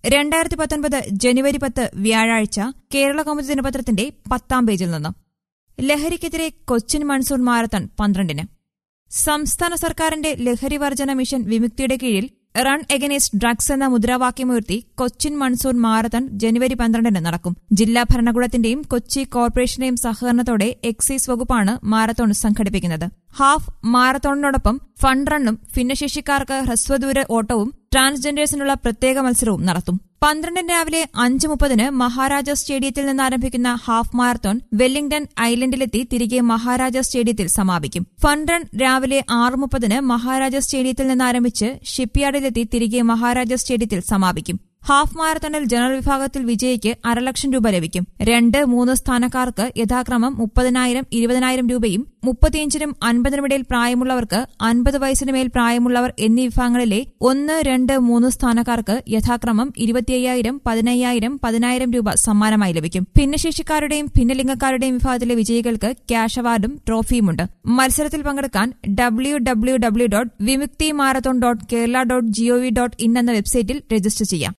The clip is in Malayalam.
2019 ജനുവരി 10 വ്യാഴാഴ്ച കേരളകൗമുദി ദിനപത്രത്തിന്റെ 10ാം പേജിൽ നിന്ന് ലഹരിക്കെതിരെ കൊച്ചിൻ മൺസൂൺ മാരത്തൺ 12-ന്. സംസ്ഥാന സർക്കാരിന്റെ ലഹരി വർജന മിഷൻ വിമുക്തിയുടെ കീഴിൽ റൺ എഗനേസ്റ്റ് ഡ്രഗ്സ് എന്ന മുദ്രാവാക്യമുയർത്തി കൊച്ചിൻ മൺസൂൺ മാരത്തൺ ജനുവരി 12-ന് നടക്കും. ജില്ലാ ഭരണകൂടത്തിന്റെയും കൊച്ചി കോർപ്പറേഷന്റെയും സഹകരണത്തോടെ എക്സൈസ് വകുപ്പാണ് മാരത്തോൺ സംഘടിപ്പിക്കുന്നത്. ഹാഫ് മാരത്തോണിനോടൊപ്പം ഫണ്ട് റണ്ണും ഭിന്നശേഷിക്കാർക്ക് ഹ്രസ്വദൂര ഓട്ടവും ട്രാൻസ്ജെൻഡേഴ്സിനുള്ള പ്രത്യേക മത്സരവും നടത്തും. 12 രാവിലെ 5:30 മഹാരാജാസ് സ്റ്റേഡിയത്തിൽ നിന്ന് ആരംഭിക്കുന്ന ഹാഫ് മാരത്തോൺ വെല്ലിംഗ്ടൺ ഐലൻഡിലെത്തി തിരികെ മഹാരാജാസ് സ്റ്റേഡിയത്തിൽ സമാപിക്കും. ഫണ്ട് റൺ രാവിലെ 6:30 മഹാരാജാസ് സ്റ്റേഡിയത്തിൽ നിന്ന് ആരംഭിച്ച് ഷിപ്പ്യാർഡിലെത്തി തിരികെ മഹാരാജാസ് സ്റ്റേഡിയത്തിൽ സമാപിക്കും. ഹാഫ് മാരത്തണിൽ ജനറൽ വിഭാഗത്തിൽ വിജയിക്ക് $500,000 ലഭിക്കും. 2-3 സ്ഥാനക്കാർക്ക് യഥാക്രമം 30,000, 20,000 രൂപയും 35-നും 50-നും ഇടയിൽ പ്രായമുള്ളവർക്ക് 50 വയസ്സിന് മേൽ പ്രായമുള്ളവർ എന്നീ വിഭാഗങ്ങളിലെ 1, 2, 3 സ്ഥാനക്കാർക്ക് യഥാക്രമം 25,000, 15,000, 10,000 രൂപ സമ്മാനമായി ലഭിക്കും. ഭിന്നശേഷിക്കാരുടെയും ഭിന്നലിംഗക്കാരുടെയും വിഭാഗത്തിലെ വിജയികൾക്ക് ക്യാഷ് അവാർഡും ട്രോഫിയുമുണ്ട്. മത്സരത്തിൽ പങ്കെടുക്കാൻ www.vimuktimarathon.kerala.gov.in എന്ന വെബ്സൈറ്റിൽ രജിസ്റ്റർ ചെയ്യാം.